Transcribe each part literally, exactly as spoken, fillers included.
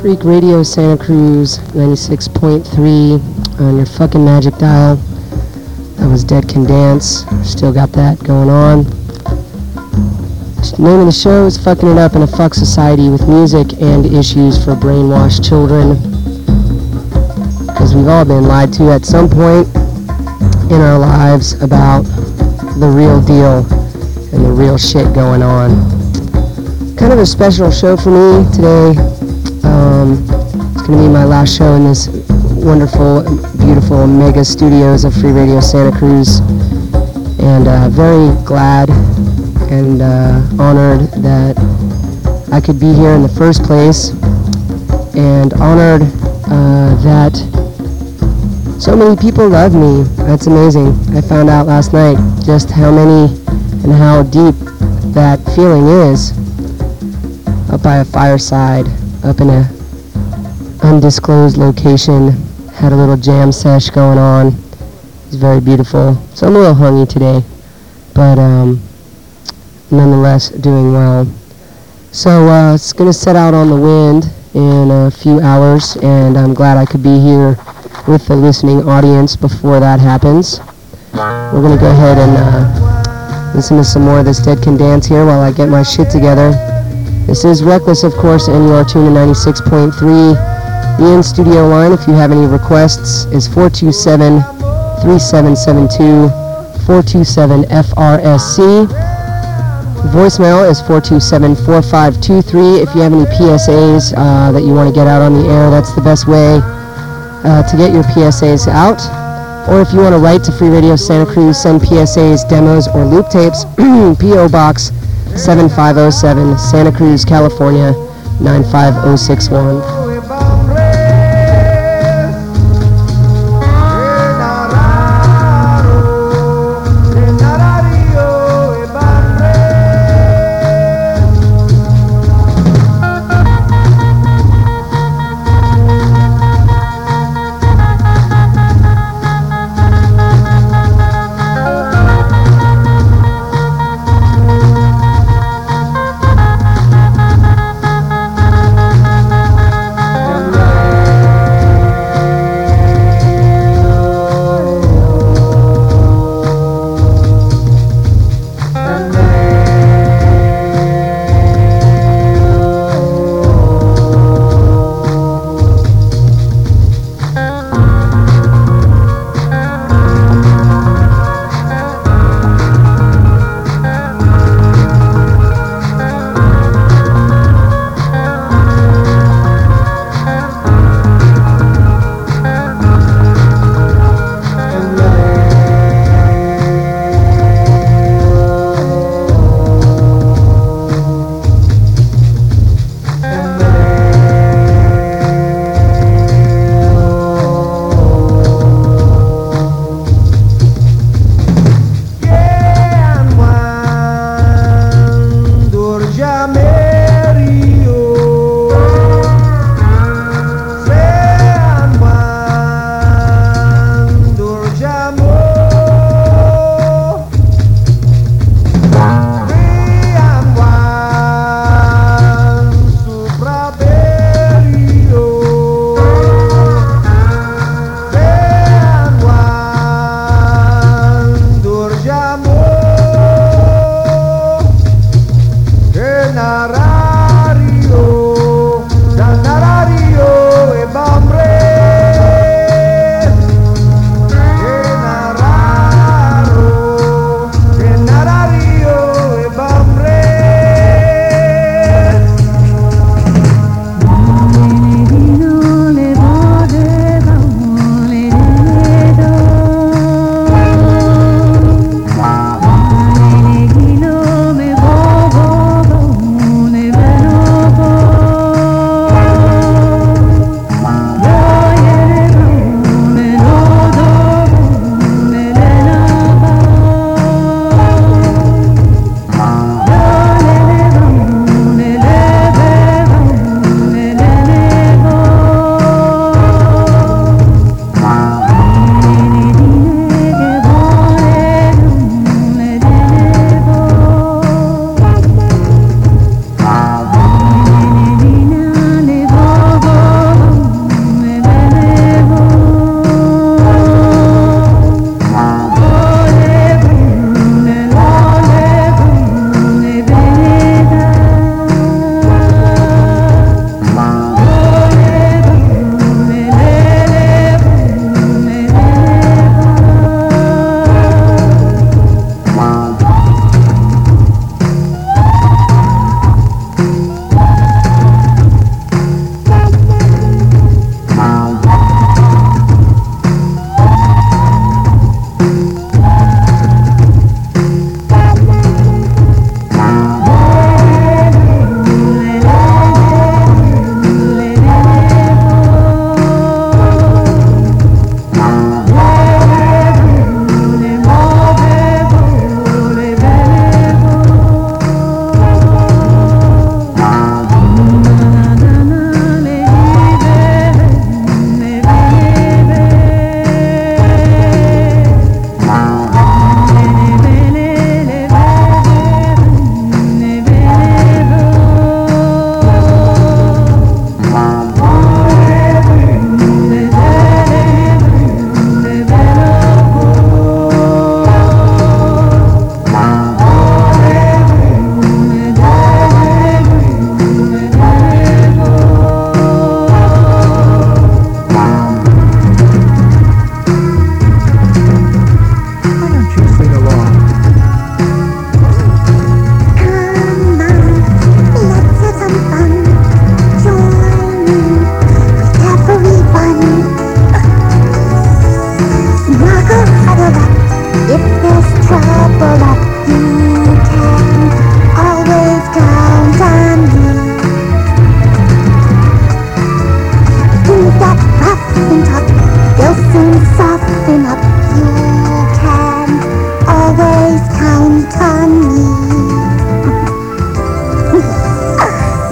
Freak Radio Santa Cruz, ninety-six point three on your fucking magic dial. That was Dead Can Dance. Still got that going on. The name of the show is Fucking It Up in a Fuck Society with Music and Issues for Brainwashed Children. Because we've all been lied to at some point in our lives about the real deal and the real shit going on. Kind of a special show for me today. Um, it's going to be my last show in this wonderful, beautiful mega studios of Free Radio Santa Cruz. And uh, very glad and uh, honored that I could be here in the first place. And honored uh, that so many people love me. That's amazing. I found out last night just how many and how deep that feeling is. Up by a fireside, up in a undisclosed location, had a little jam sesh going on. It was very beautiful. So I'm a little hungry today, but um, nonetheless doing well. So uh, it's going to set out on the wind in a few hours, and I'm glad I could be here with the listening audience before that happens. We're going to go ahead and uh, listen to some more of this Dead Can Dance here while I get my shit together. This is Reckless, of course, and you are tuned to ninety-six point three. The in-studio line, if you have any requests, is four two seven, three seven seven two, four two seven F R S C. Voicemail is four two seven, four five two three. If you have any P S As uh, that you want to get out on the air, that's the best way uh, to get your P S As out. Or if you want to write to Free Radio Santa Cruz, send P S As, demos, or loop tapes, P O Box seven five oh seven, Santa Cruz, California, nine five oh six one.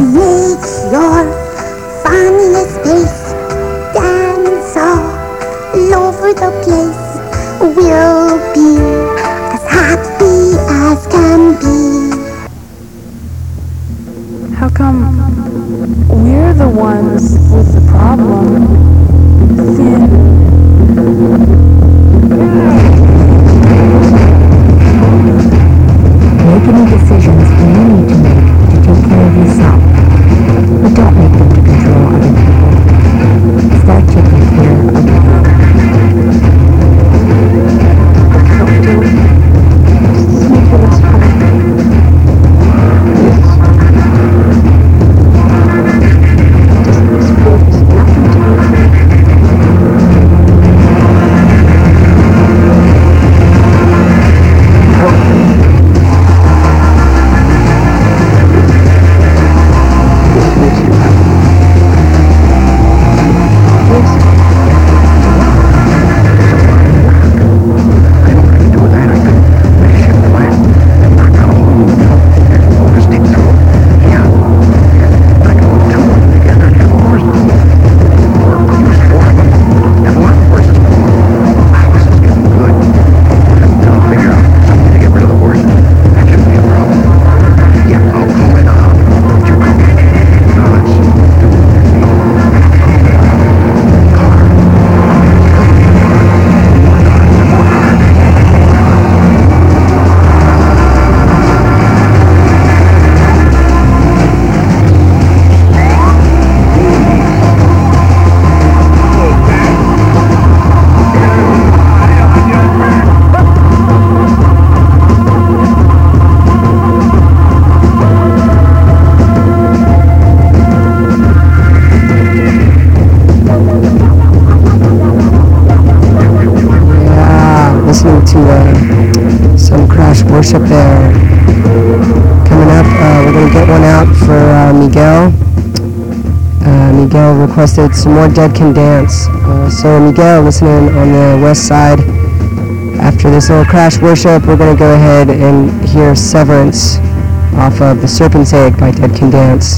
Make your funniest face dance all over the place. We'll be as happy as can be. How come we're the ones with the problem? Thin. Make any decisions you need to make to take care of yourself, but don't make them to control other people. Start taking care of you. Don't do it. Just make it less funny. To uh, some crash worship there. Coming up, uh, we're going to get one out for uh, Miguel. Uh, Miguel requested some more Dead Can Dance. Uh, so Miguel, listening on the west side, after this little crash worship, we're going to go ahead and hear Severance off of The Serpent's Egg by Dead Can Dance.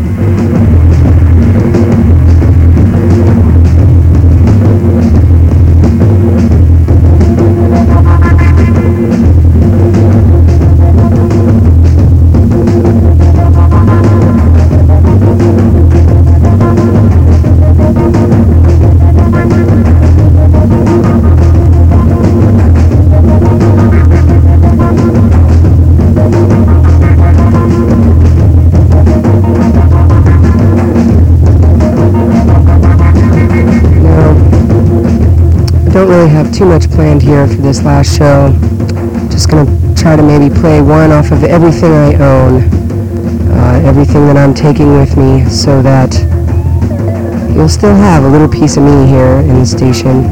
Don't really have too much planned here for this last show. Just gonna try to maybe play one off of everything I own, uh, everything that I'm taking with me, so that you'll still have a little piece of me here in the station.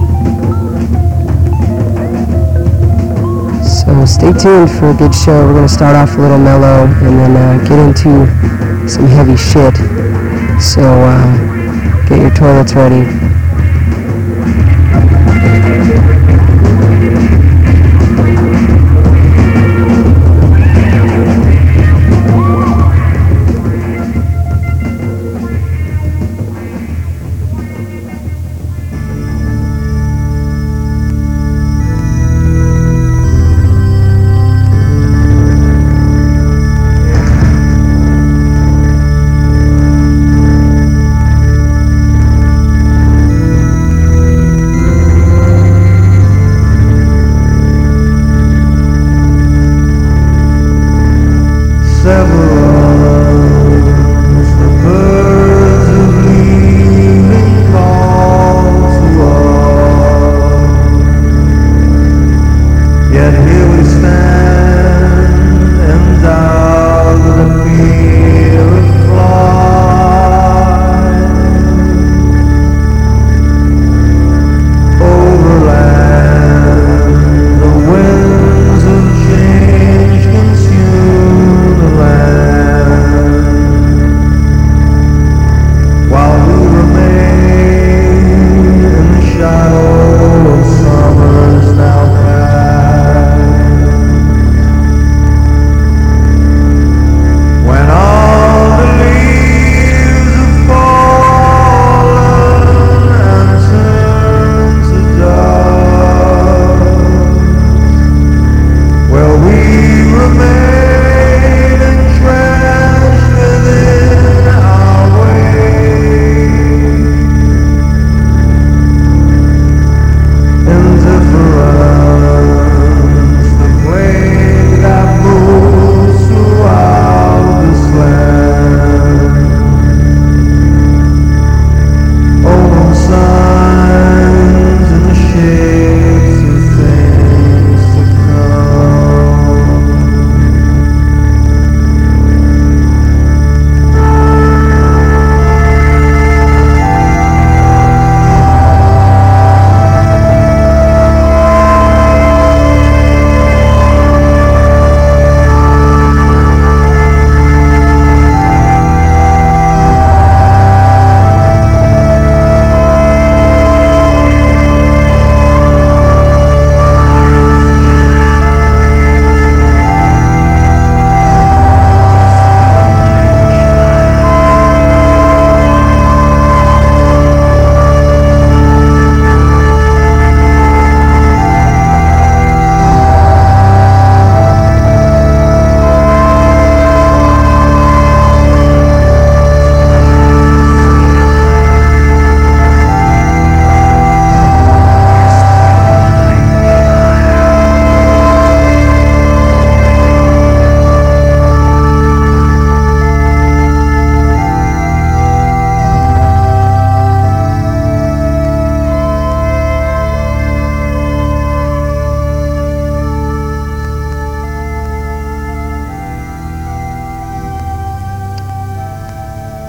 So stay tuned for a good show. We're gonna start off a little mellow and then uh, get into some heavy shit. So uh, get your toilets ready.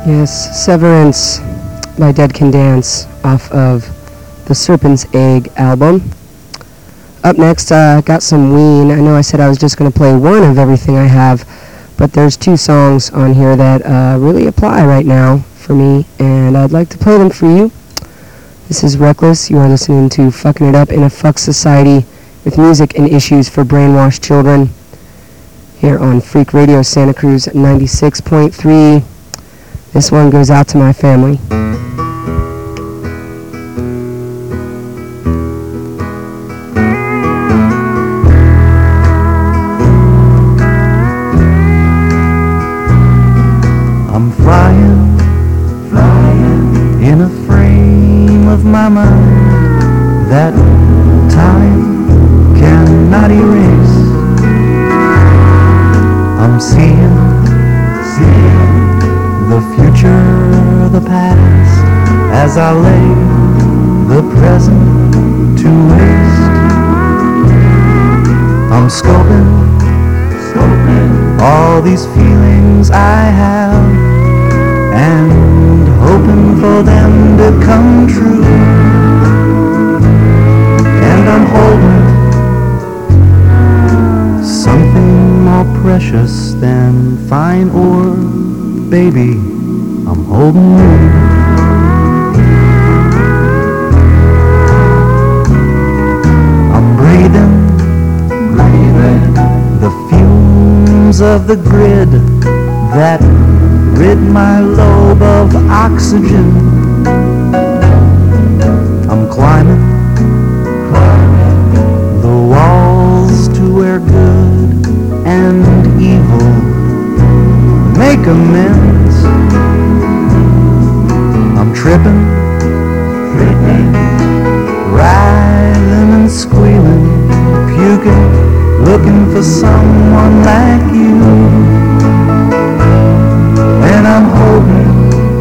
Yes, Severance by Dead Can Dance off of the Serpent's Egg album. Up next, I uh, got some Ween. I know I said I was just going to play one of everything I have, but there's two songs on here that uh, really apply right now for me, and I'd like to play them for you. This is Reckless. You are listening to Fucking It Up in a Fuck Society with music and issues for brainwashed children here on Freak Radio Santa Cruz ninety-six point three. This one goes out to my family. I'm flying, flying in a frame of my mind that time cannot erase. I'm seeing, seeing the future, the past, as I lay the present to waste. I'm scoping, scoping all these feelings I have, and hoping for them to come true. And I'm holding something more precious than fine ore. Baby, I'm holding you. I'm breathing, breathing the fumes of the grid that rid my lobe of oxygen. I'm climbing, climbing the walls to where good and evil make amends. I'm tripping, tripping, writhing and squealing, puking, looking for someone like you. And I'm holding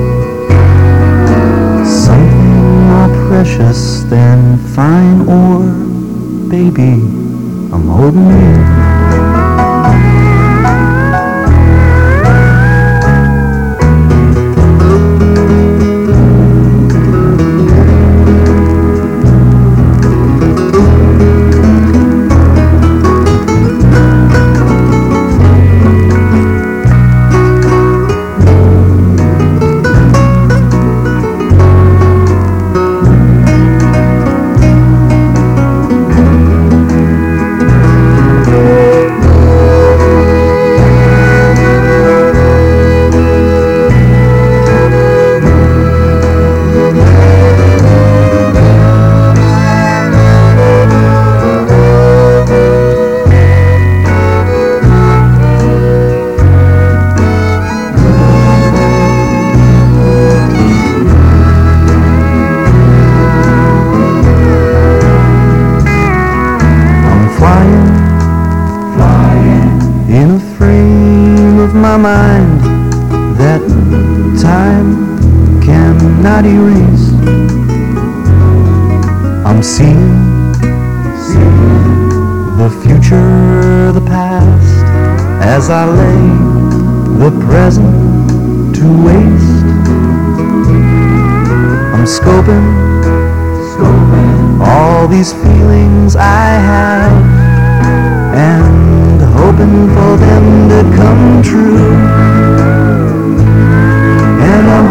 something more precious than fine ore. Baby, I'm holding you. Mind that time cannot erase. I'm seeing, seeing the future, the past, as I lay the present to waste. I'm scoping, scoping all these feelings I have, and hoping for them to come true. And I'm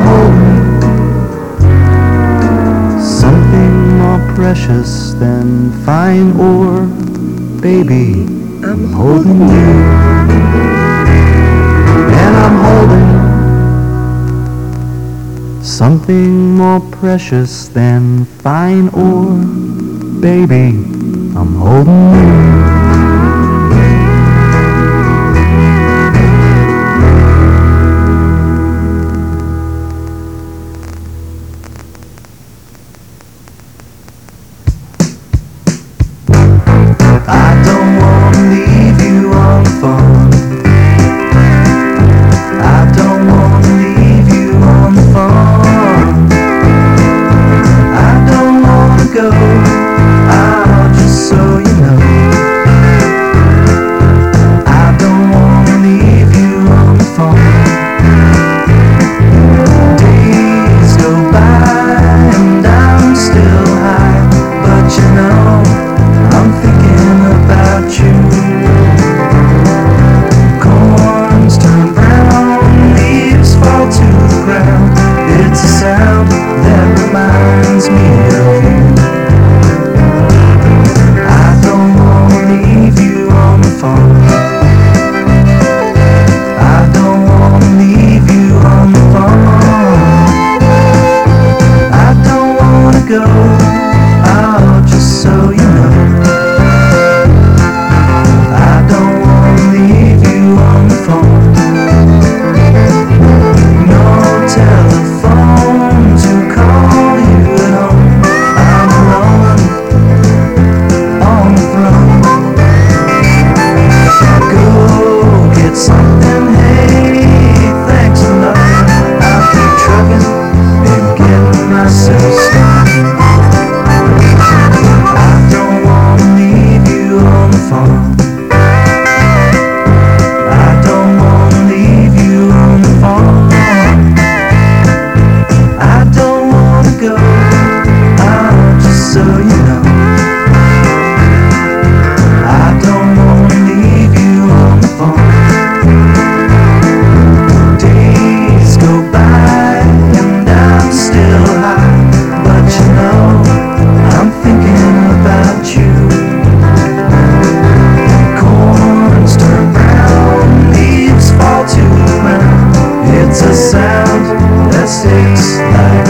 holding something more precious than fine ore. Baby, I'm holding you. And I'm holding something more precious than fine ore. Baby, I'm holding you. Go, oh, just so you know. ninety-six like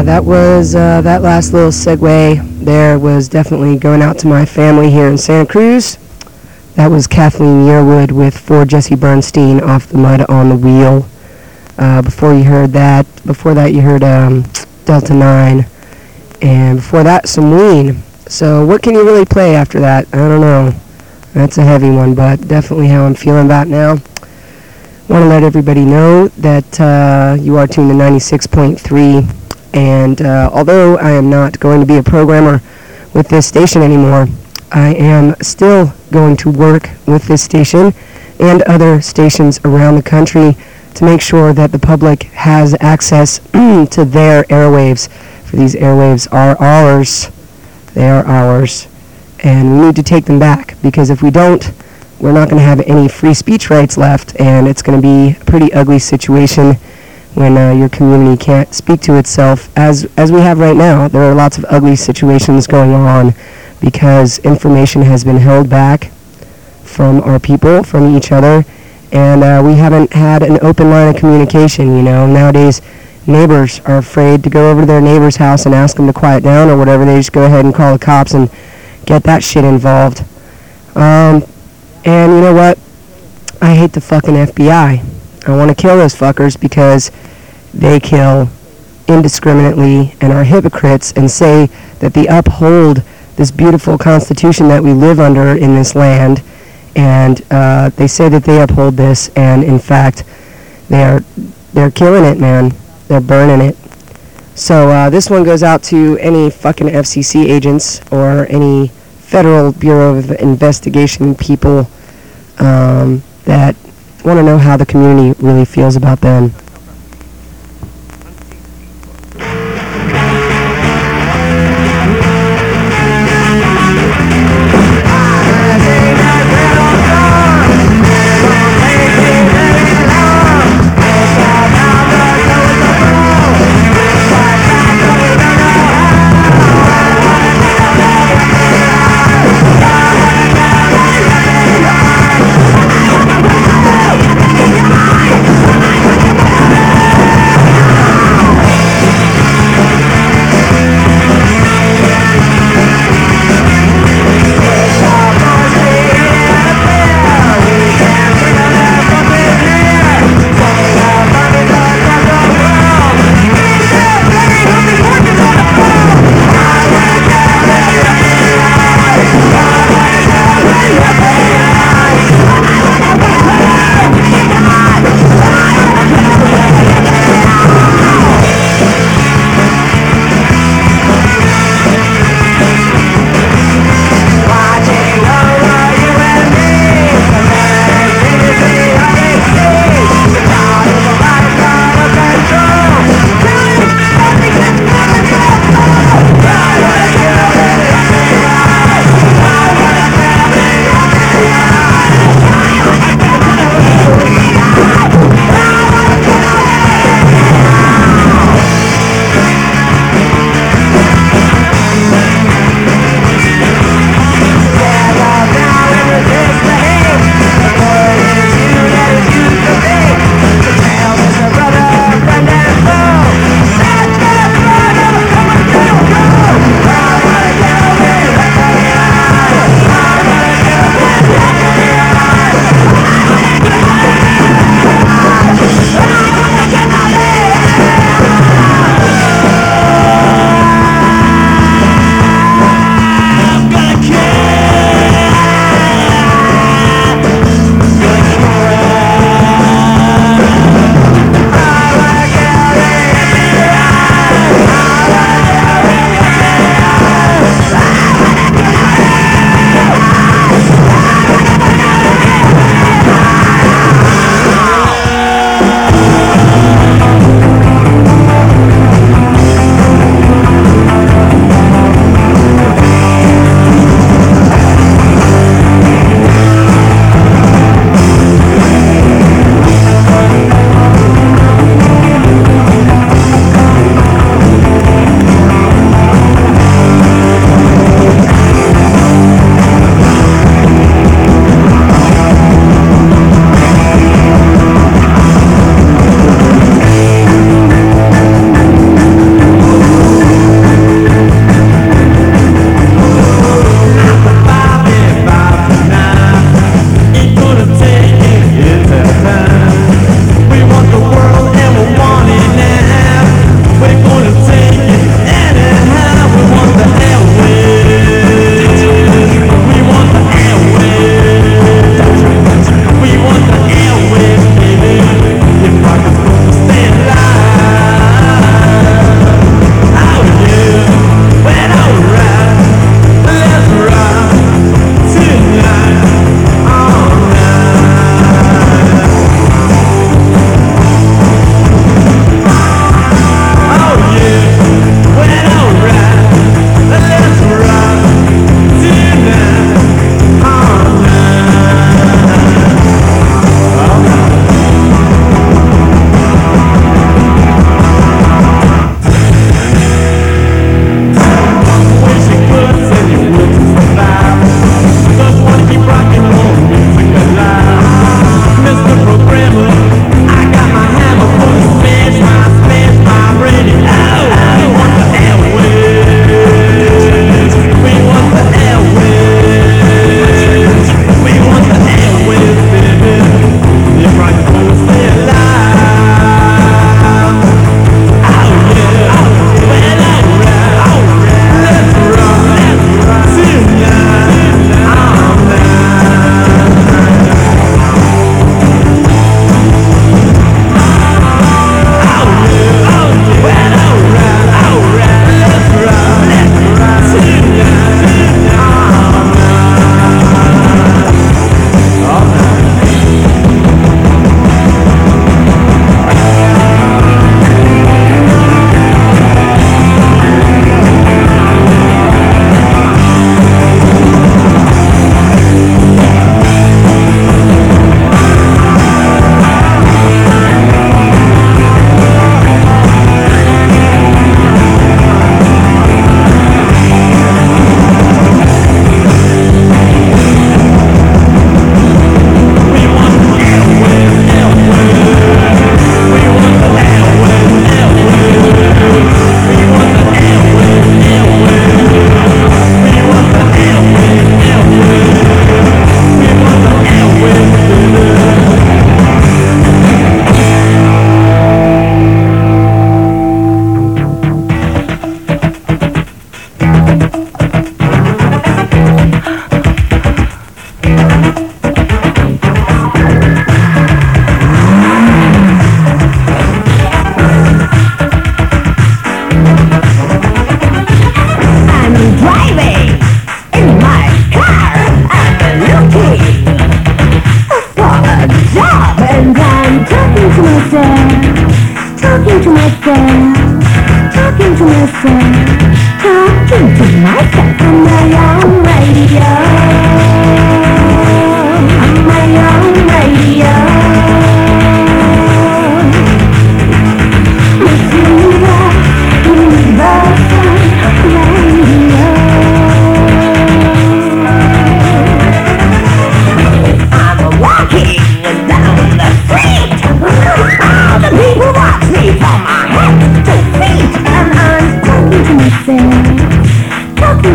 that was uh, that last little segue there was definitely going out to my family here in Santa Cruz. That was Kathleen Yearwood with For Jesse Bernstein off the Mud on the Wheel. Uh, before you heard that, before that you heard um, Delta nine, and before that some Ween. So what can you really play after that? I don't know. That's a heavy one, but definitely how I'm feeling about now. Want to let everybody know that uh, you are tuned to ninety-six point three, and uh, although I am not going to be a programmer with this station anymore, I am still going to work with this station and other stations around the country to make sure that the public has access to their airwaves. For these airwaves are ours. They are ours. And we need to take them back, because if we don't, we're not going to have any free speech rights left, and it's going to be a pretty ugly situation when uh, your community can't speak to itself, as as we have right now. There are lots of ugly situations going on because information has been held back from our people, from each other, and uh, we haven't had an open line of communication. You know, nowadays neighbors are afraid to go over to their neighbor's house and ask them to quiet down or whatever. They just go ahead and call the cops and get that shit involved. Um, and you know what? I hate the fucking F B I. I want to kill those fuckers because they kill indiscriminately and are hypocrites and say that they uphold this beautiful constitution that we live under in this land, and uh, they say that they uphold this, and in fact they are they're killing it, man. They're burning it. So uh, this one goes out to any fucking F C C agents or any Federal Bureau of Investigation people um, that want to know how the community really feels about them. Thank you.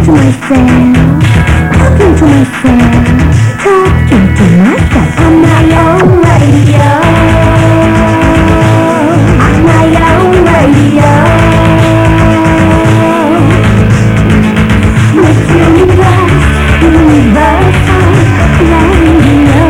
talking to myself, talking to myself, talking to myself on my own radio, on my own radio. With universe, universal radio.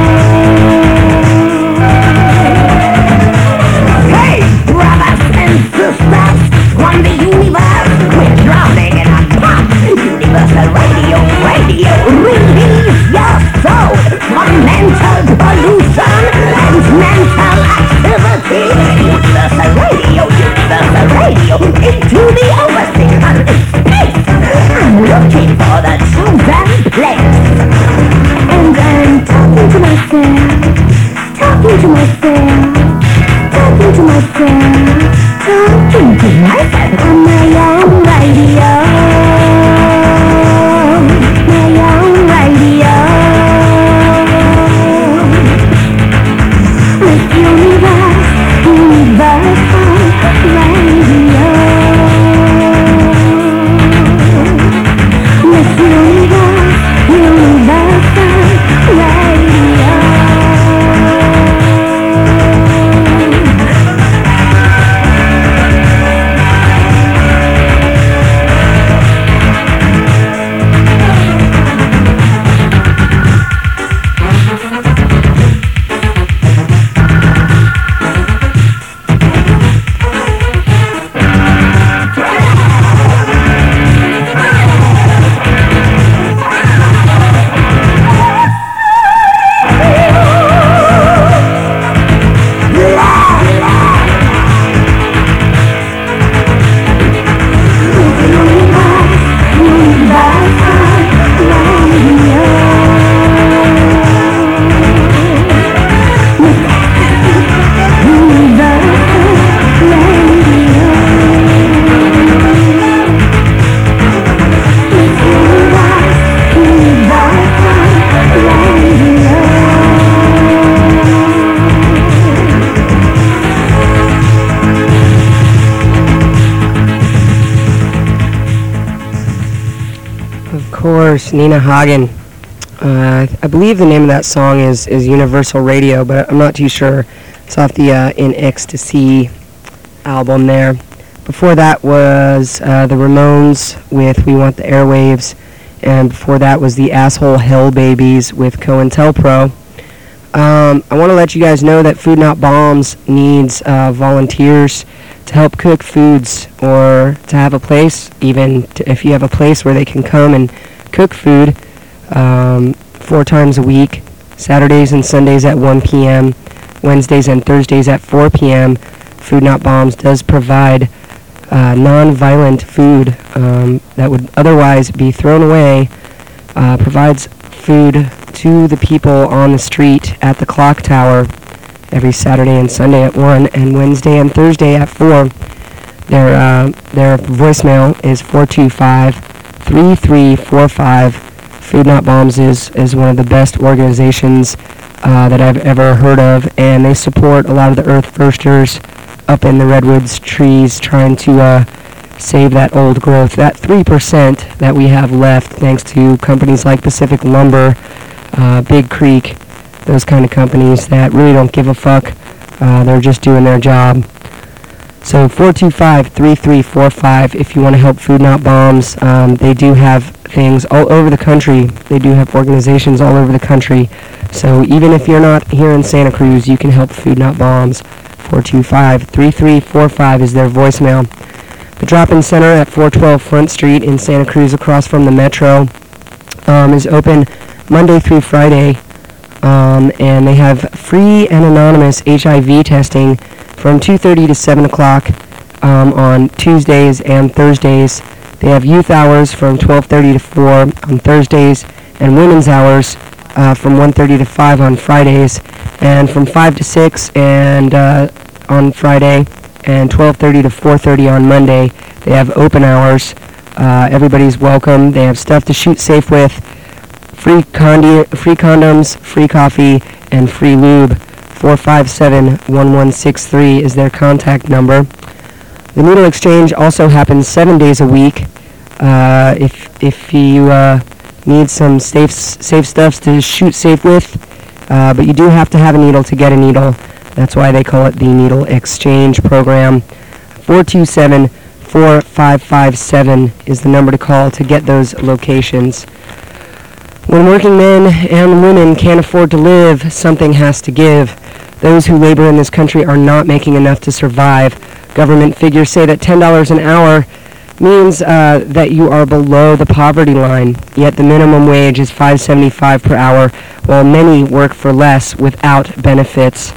Hey, brothers and sisters, on the universe, we're drowning in a pop. Universal radio, radio, release your soul from mental pollution and mental activity. Universal radio, universal radio, into the overseas space. I'm looking for the chosen place. And I'm talking to myself, talking to myself, talking to myself, talking to myself on my own radio, my own radio. With universe, universal radio. With universe, universal radio. Of course, Nina Hagen. Uh, I believe the name of that song is, is Universal Radio, but I'm not too sure. It's off the uh, In Ecstasy album there. Before that was uh, the Ramones with We Want the Airwaves, and before that was the Asshole Hell Babies with COINTELPRO. Um, I want to let you guys know that Food Not Bombs needs uh, volunteers to help cook foods, or to have a place, even to, if you have a place where they can come and cook food um, four times a week, Saturdays and Sundays at one p.m., Wednesdays and Thursdays at four p.m. Food Not Bombs does provide uh, non-violent food um, that would otherwise be thrown away, uh, provides food to the people on the street at the clock tower every Saturday and Sunday at one, and Wednesday and Thursday at four. Their uh, their voicemail is four two five, three three four five. Food Not Bombs is, is one of the best organizations uh, that I've ever heard of, and they support a lot of the Earth Firsters up in the redwoods trees, trying to uh, save that old growth. That three percent that we have left, thanks to companies like Pacific Lumber, uh, Big Creek, those kind of companies that really don't give a fuck. Uh, they're just doing their job. So four two five, three three four five if you want to help Food Not Bombs. Um, they do have things all over the country. They do have organizations all over the country. So even if you're not here in Santa Cruz, you can help Food Not Bombs. four two five, three three four five is their voicemail. The Drop-In Center at four twelve Front Street in Santa Cruz, across from the Metro, um, is open Monday through Friday. Um, and they have free and anonymous H I V testing from two thirty to seven o'clock um, on Tuesdays and Thursdays. They have youth hours from twelve thirty to four on Thursdays, and women's hours uh, from one thirty to five on Fridays, and from five to six and uh, on Friday, and twelve thirty to four thirty on Monday. They have open hours. Uh, everybody's welcome. They have stuff to shoot safe with. Free condi- free condoms, free coffee, and free lube. four five seven, one one six three is their contact number. The Needle Exchange also happens seven days a week. Uh, if if you uh, need some safe safe stuffs to shoot safe with, uh, but you do have to have a needle to get a needle. That's why they call it the Needle Exchange Program. four two seven, four five five seven is the number to call to get those locations. When working men and women can't afford to live, something has to give. Those who labor in this country are not making enough to survive. Government figures say that ten dollars an hour means uh, that you are below the poverty line, yet the minimum wage is five seventy-five per hour, while many work for less without benefits.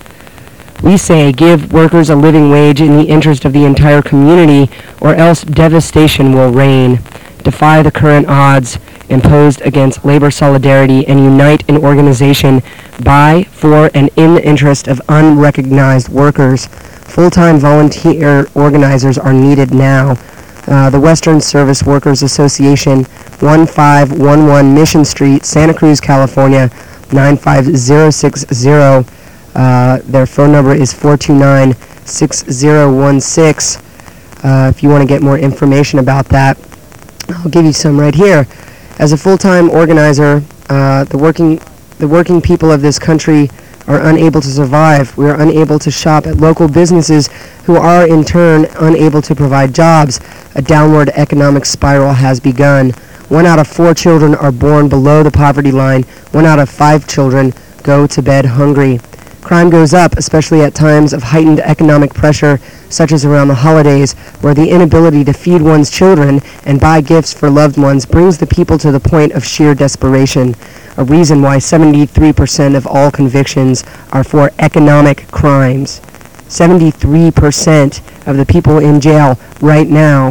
We say give workers a living wage in the interest of the entire community, or else devastation will reign. Defy the current odds imposed against labor solidarity and unite in organization by, for, and in the interest of unrecognized workers. Full-time volunteer organizers are needed now. Uh, the Western Service Workers Association, one five one one Mission Street, Santa Cruz, California, nine five zero six zero. Uh, their phone number is four two nine, six zero one six. Uh, if you want to get more information about that, I'll give you some right here. As a full-time organizer, uh, the working the working people of this country are unable to survive. We are unable to shop at local businesses who are in turn unable to provide jobs. A downward economic spiral has begun. One out of four children are born below the poverty line. One out of five children go to bed hungry. Crime goes up, especially at times of heightened economic pressure, such as around the holidays, where the inability to feed one's children and buy gifts for loved ones brings the people to the point of sheer desperation, a reason why seventy-three percent of all convictions are for economic crimes. seventy-three percent of the people in jail right now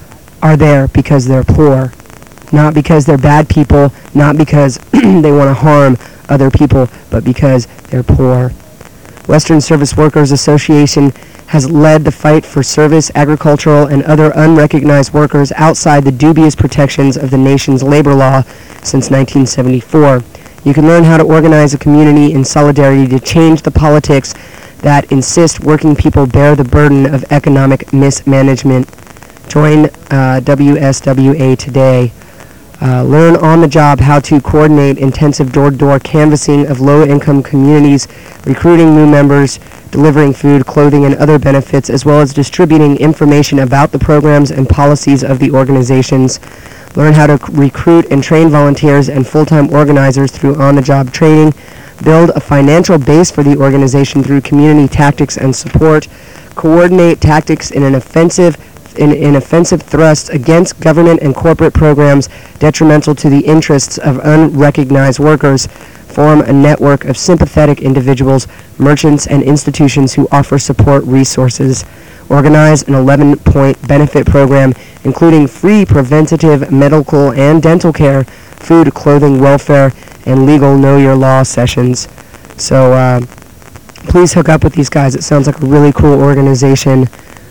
are there because they're poor, not because they're bad people, not because they want to harm other people, but because they're poor. Western Service Workers Association has led the fight for service, agricultural, and other unrecognized workers outside the dubious protections of the nation's labor law since nineteen seventy-four. You can learn how to organize a community in solidarity to change the politics that insist working people bear the burden of economic mismanagement. Join uh, W S W A today. Uh, learn on the job how to coordinate intensive door-to-door canvassing of low-income communities, recruiting new members, delivering food, clothing, and other benefits, as well as distributing information about the programs and policies of the organizations. Learn how to c- recruit and train volunteers and full-time organizers through on-the-job training. Build a financial base for the organization through community tactics and support. Coordinate tactics in an offensive In, in offensive thrusts against government and corporate programs detrimental to the interests of unrecognized workers. Form a network of sympathetic individuals, merchants, and institutions who offer support resources. Organize an eleven-point benefit program, including free preventative medical and dental care, food, clothing, welfare, and legal know-your-law sessions. So uh, please hook up with these guys. It sounds like a really cool organization.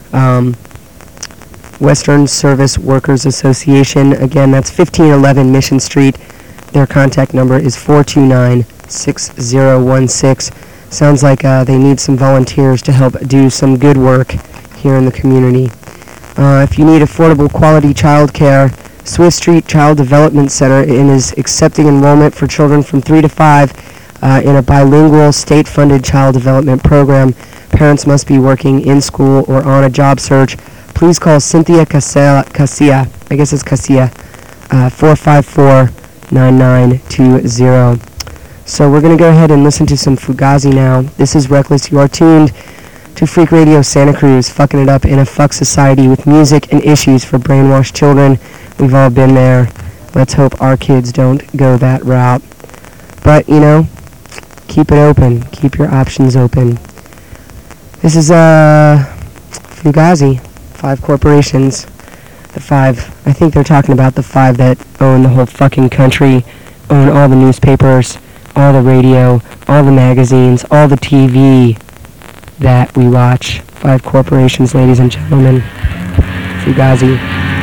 Um, Western Service Workers Association. Again, that's fifteen eleven Mission Street. Their contact number is four two nine, six zero one six. Sounds like uh, they need some volunteers to help do some good work here in the community. Uh, if you need affordable quality child care, Swiss Street Child Development Center is accepting enrollment for children from three to five uh, in a bilingual state-funded child development program. Parents must be working in school or on a job search. Please call Cynthia Casilla, I guess it's Casilla, uh, four five four, nine nine two zero. So we're going to go ahead and listen to some Fugazi now. This is Reckless. You are tuned to Freak Radio Santa Cruz, fucking it up in a fuck society with music and issues for brainwashed children. We've all been there. Let's hope our kids don't go that route. But, you know, keep it open. Keep your options open. This is, uh, Fugazi. Five corporations, the five, I think they're talking about the five that own the whole fucking country, own all the newspapers, all the radio, all the magazines, all the T V that we watch. Five corporations, ladies and gentlemen. Fugazi.